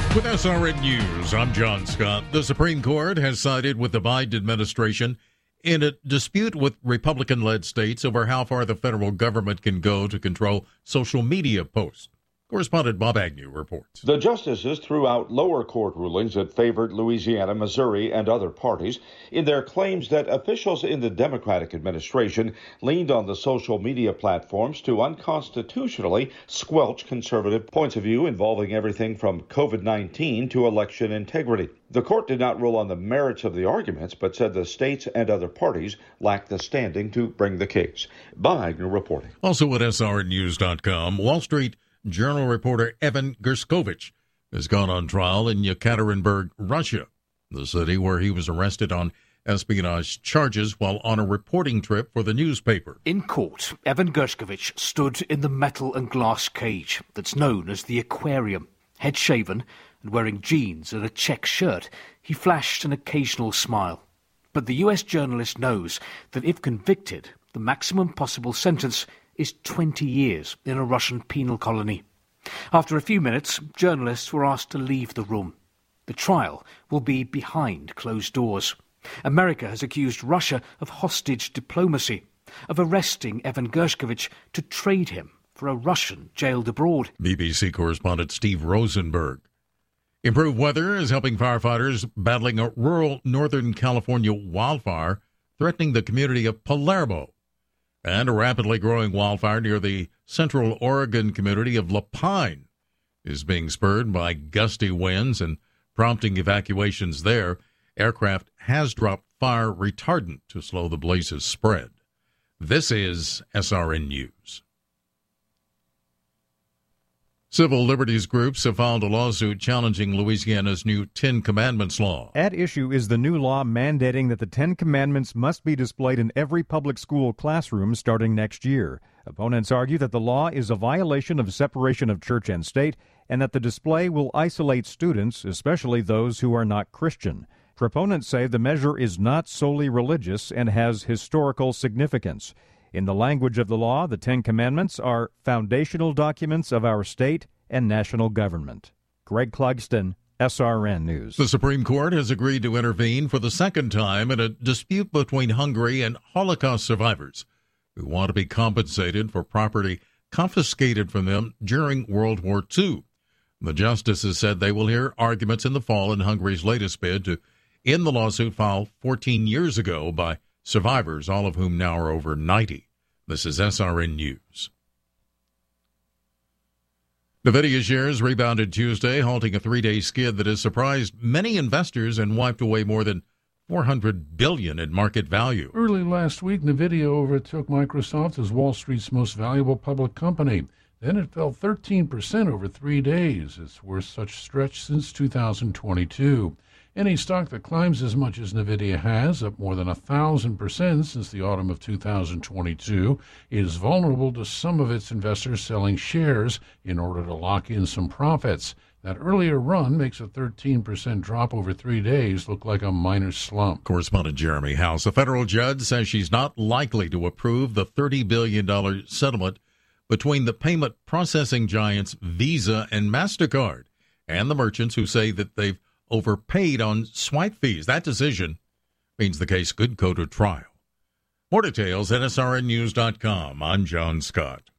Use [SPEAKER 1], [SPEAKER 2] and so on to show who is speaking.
[SPEAKER 1] With SRN News, I'm John Scott. The Supreme Court has sided with the Biden administration in a dispute with Republican-led states over how far the federal government can go to control social media posts. Correspondent Bob Agnew reports.
[SPEAKER 2] The justices threw out lower court rulings that favored Louisiana, Missouri, and other parties in their claims that officials in the Democratic administration leaned on the social media platforms to unconstitutionally squelch conservative points of view involving everything from COVID-19 to election integrity. The court did not rule on the merits of the arguments, but said the states and other parties lacked the standing to bring the case. Bob Agnew reporting.
[SPEAKER 1] Also at SRNnews.com, Wall Street Journal reporter Evan Gershkovich has gone on trial in Yekaterinburg, Russia, the city where he was arrested on espionage charges while on a reporting trip for the newspaper.
[SPEAKER 3] In court, Evan Gershkovich stood in the metal and glass cage that's known as the aquarium. Head shaven and wearing jeans and a check shirt, he flashed an occasional smile. But the US journalist knows that if convicted, the maximum possible sentence is 20 years in a Russian penal colony. After a few minutes, journalists were asked to leave the room. The trial will be behind closed doors. America has accused Russia of hostage diplomacy, of arresting Evan Gershkovich to trade him for a Russian jailed abroad.
[SPEAKER 1] BBC correspondent Steve Rosenberg. Improved weather is helping firefighters battling a rural Northern California wildfire threatening the community of Palermo, and a rapidly growing wildfire near the Central Oregon community of La Pine is being spurred by gusty winds and prompting evacuations there. Aircraft has dropped fire retardant to slow the blaze's spread. This is SRN News. Civil liberties groups have filed a lawsuit challenging Louisiana's new Ten Commandments law.
[SPEAKER 4] At issue is the new law mandating that the Ten Commandments must be displayed in every public school classroom starting next year. Opponents argue that the law is a violation of separation of church and state and that the display will isolate students, especially those who are not Christian. Proponents say the measure is not solely religious and has historical significance. In the language of the law, the Ten Commandments are foundational documents of our state and national government. Greg Clugston, SRN News.
[SPEAKER 1] The Supreme Court has agreed to intervene for the second time in a dispute between Hungary and Holocaust survivors who want to be compensated for property confiscated from them during World War II. The justices said they will hear arguments in the fall in Hungary's latest bid to end the lawsuit filed 14 years ago by survivors, all of whom now are over 90. This is SRN News. NVIDIA shares rebounded Tuesday, halting a three-day skid that has surprised many investors and wiped away more than $400 billion in market value.
[SPEAKER 5] Early last week, NVIDIA overtook Microsoft as Wall Street's most valuable public company. Then it fell 13% over 3 days. Its worst such stretch since 2022. Any stock that climbs as much as NVIDIA has, up more than 1,000% since the autumn of 2022, is vulnerable to some of its investors selling shares in order to lock in some profits. That earlier run makes a 13% drop over 3 days look like a minor slump.
[SPEAKER 1] Correspondent Jeremy House. A federal judge says she's not likely to approve the $30 billion settlement between the payment processing giants Visa and MasterCard and the merchants who say that they've overpaid on swipe fees. That decision means the case could go to trial. More details at srnnews.com. I'm John Scott.